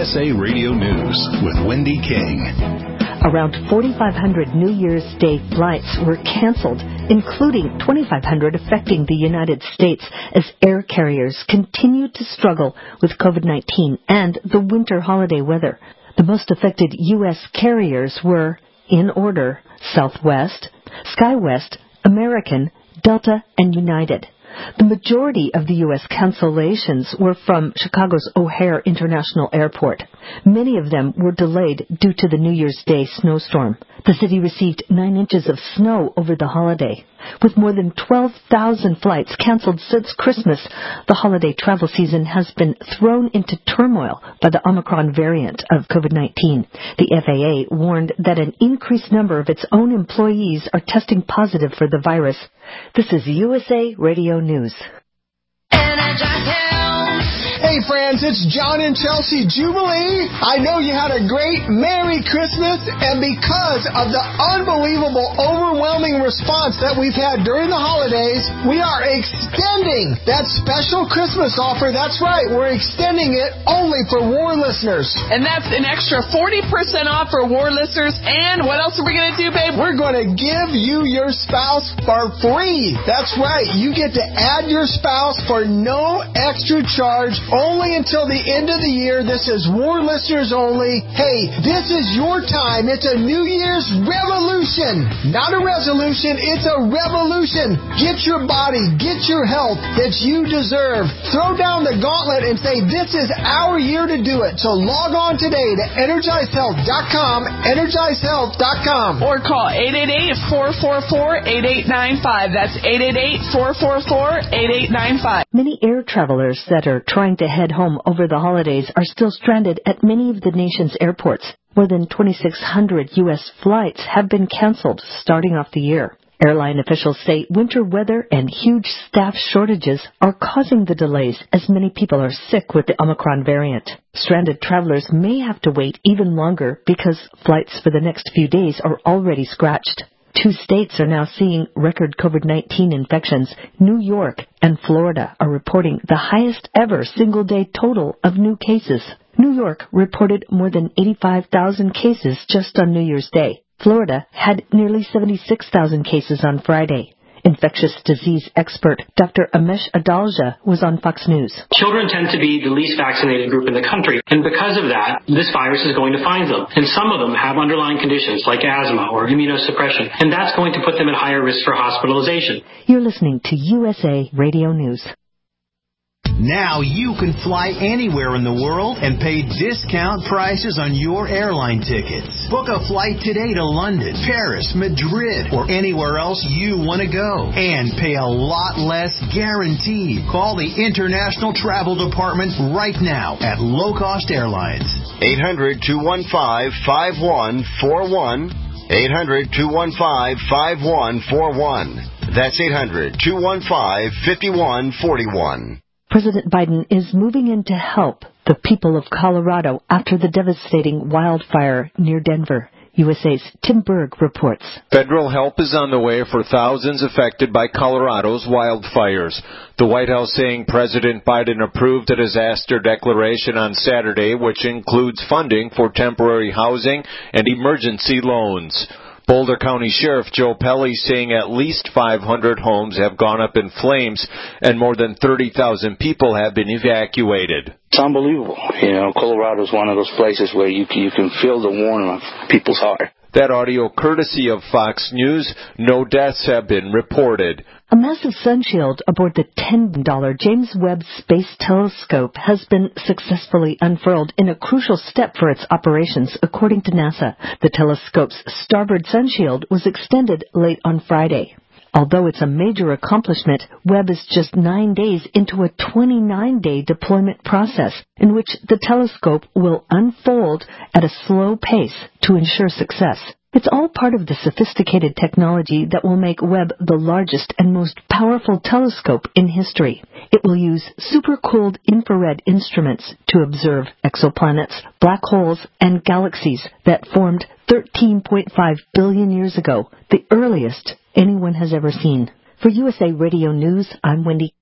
USA Radio News with Wendy King. Around 4,500 New Year's Day flights were canceled, including 2,500 affecting the United States as air carriers continue to struggle with COVID-19 and the winter holiday weather. The most affected U.S. carriers were, in order, Southwest, SkyWest, American, Delta, and United. The majority of the U.S. cancellations were from Chicago's O'Hare International Airport. Many of them were delayed due to the New Year's Day snowstorm. The city received 9 inches of snow over the holiday. With more than 12,000 flights canceled since Christmas, the holiday travel season has been thrown into turmoil by the Omicron variant of COVID-19. The FAA warned that an increased number of its own employees are testing positive for the virus. This is USA Radio News. Hey friends, it's John and Chelsea Jubilee. I know you had a great Merry Christmas, and because of the unbelievable, overwhelming response that we've had during the holidays, we are extending that special Christmas offer. That's right, we're extending it only for WAR listeners. And that's an extra 40% off for WAR listeners. And what else are we going to do, babe? We're going to give you your spouse for free. That's right, you get to add your spouse for no extra charge, only until the end of the year. This is WAR listeners only. Hey, this is your time. It's a New Year's revolution. Not a resolution, it's a revolution. Get your body, get your health that you deserve. Throw down the gauntlet and say, this is our year to do it. So log on today to EnergizeHealth.com, EnergizeHealth.com. Or call 888-444-8895. That's 888-444-8895. Many air travelers that are trying to head home over the holidays are still stranded at many of the nation's airports. More than 2,600 U.S. flights have been canceled starting off the year. Airline officials say winter weather and huge staff shortages are causing the delays as many people are sick with the Omicron variant. Stranded travelers may have to wait even longer because flights for the next few days are already scratched. 2 states are now seeing record COVID-19 infections. New York and Florida are reporting the highest ever single-day total of new cases. New York reported more than 85,000 cases just on New Year's Day. Florida had nearly 76,000 cases on Friday. Infectious disease expert Dr. Amesh Adalja was on Fox News. Children tend to be the least vaccinated group in the country, and because of that, this virus is going to find them. And some of them have underlying conditions like asthma or immunosuppression, and that's going to put them at higher risk for hospitalization. You're listening to USA Radio News. Now you can fly anywhere in the world and pay discount prices on your airline tickets. Book a flight today to London, Paris, Madrid, or anywhere else you want to go. And pay a lot less guaranteed. Call the International Travel Department right now at Low Cost Airlines. 800-215-5141. 800-215-5141. That's 800-215-5141. President Biden is moving in to help the people of Colorado after the devastating wildfire near Denver. USA's Tim Berg reports. Federal help is on the way for thousands affected by Colorado's wildfires. The White House saying President Biden approved a disaster declaration on Saturday, which includes funding for temporary housing and emergency loans. Boulder County Sheriff Joe Pelley saying at least 500 homes have gone up in flames and more than 30,000 people have been evacuated. It's unbelievable. Colorado is one of those places where you can feel the warmth of people's heart. That audio courtesy of Fox News. No deaths have been reported. A massive sunshield aboard the $10 James Webb Space Telescope has been successfully unfurled in a crucial step for its operations, according to NASA. The telescope's starboard sunshield was extended late on Friday. Although it's a major accomplishment, Webb is just 9 days into a 29-day deployment process in which the telescope will unfold at a slow pace to ensure success. It's all part of the sophisticated technology that will make Webb the largest and most powerful telescope in history. It will use supercooled infrared instruments to observe exoplanets, black holes, and galaxies that formed 13.5 billion years ago, the earliest anyone has ever seen. For USA Radio News, I'm Wendy.